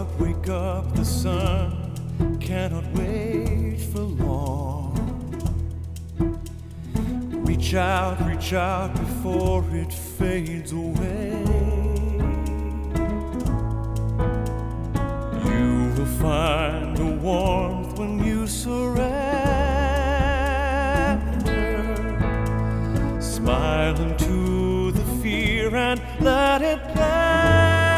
wake up, the sun cannot wait for long. Reach out before it fades away. You will find a warmth when you surrender. Smile into the fear and let it play.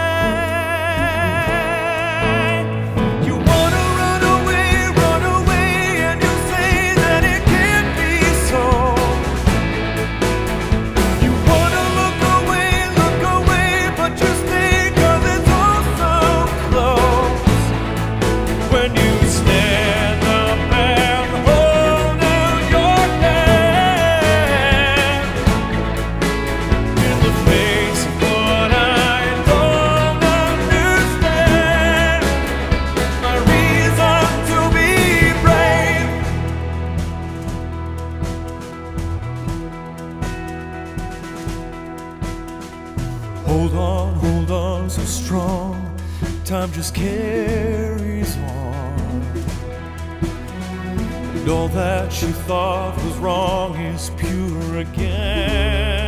Hold on so strong. Time just carries on. And all that she thought was wrong is pure again.